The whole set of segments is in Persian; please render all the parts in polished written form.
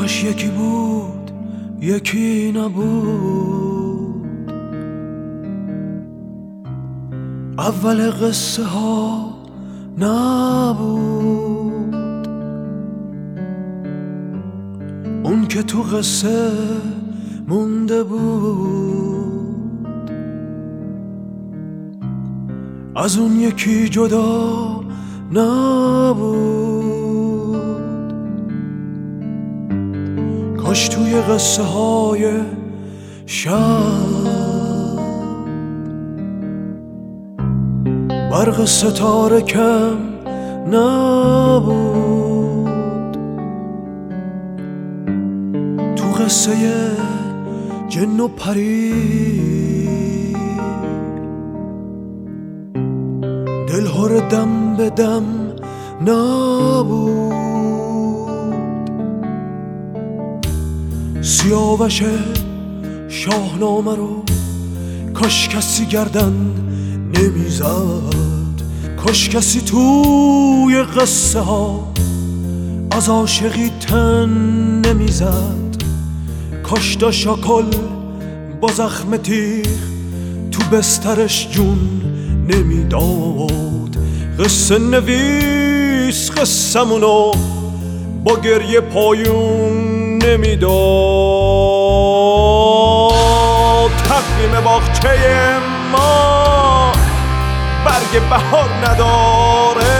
کاش یکی بود یکی نبود، اول قصه ها نبود، اون که تو قصه مونده بود، از اون یکی جدا نبود. کاش توی قصه های شب برق ستاره کم نبود، تو قصه جن و پری دلهور دم به دم نبود. سیاوش شاهنامه رو کاش کسی گردن نمیزد، کاش کسی توی قصه ها از عاشقی تن نمیزد، کاش دا شاکل با زخم تیغ تو بسترش جون نمیداد. قصه نویس قصه‌مونو با گریه پایون نمیداد. تقویم باغچه ما برگ بهار نداره،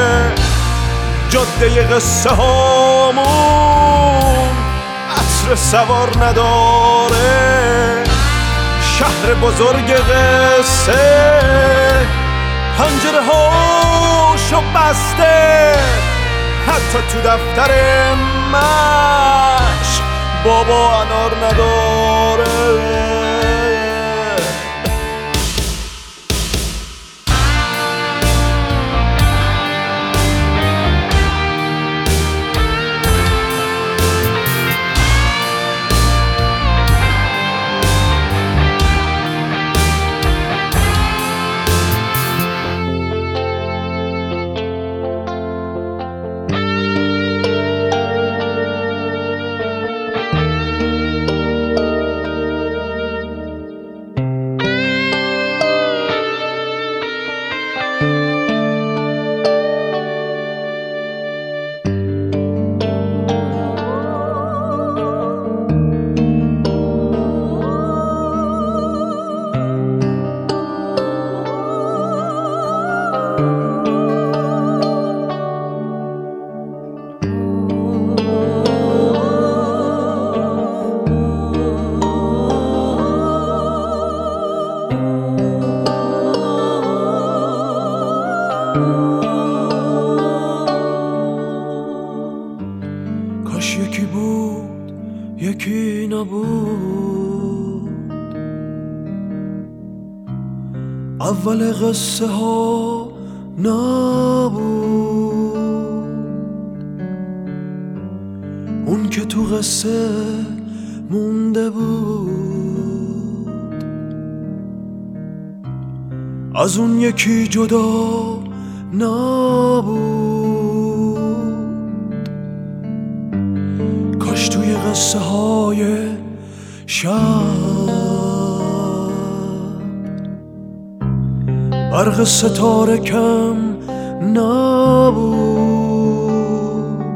جاده قصه هامون عطر سوار نداره، شهر بزرگ قصه پنجره هاشو بسته، حتی تو دفتر مشق بابا انار نداره. کاش یکی بود یکی نبود، اول قصه ها نبود، اون که تو قصه مونده بود، از اون یکی جدا نبود. کاش توی قصه های شب برق ستاره کم نبود،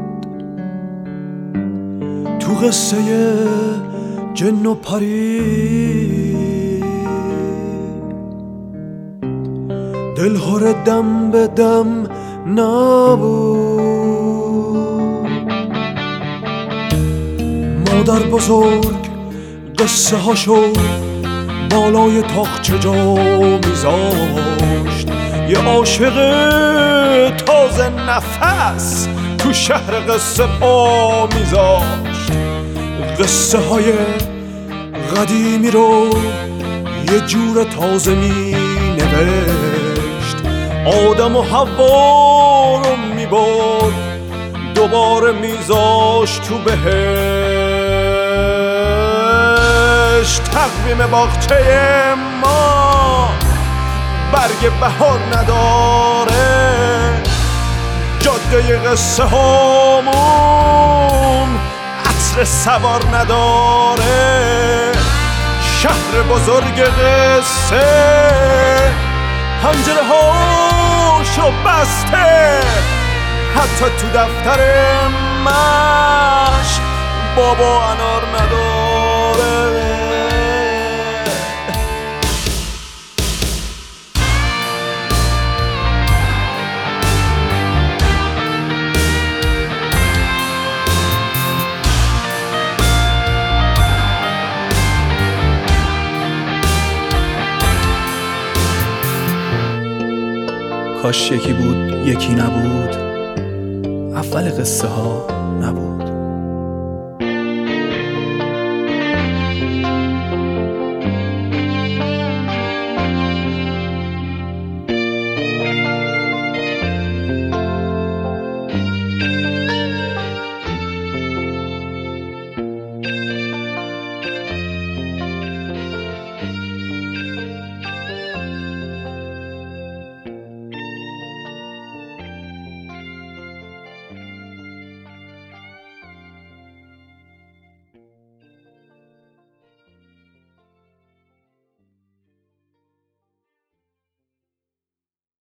تو قصه جن و پری دلهور دم به دم نبود. مادر بزرگ قصه هاشو بالای تاقچه جا میذاشت، یه عاشق تازه نفس تو شهر قصه پا میذاشت، قصه های قدیمی رو یه جور تازه می نوشت، آدم و حوا رو میبرد دوباره میذاشت تو بهشت. تقویم باغچه ما برگ بهار نداره، جاده قصه هامون عطر قصه سوار نداره. شهر بزرگ قصه پنجره هاشو بسته، حتی تو دفتر مشق بابا انار نداره. کاش یکی بود یکی نبود، اول قصه ها نبود.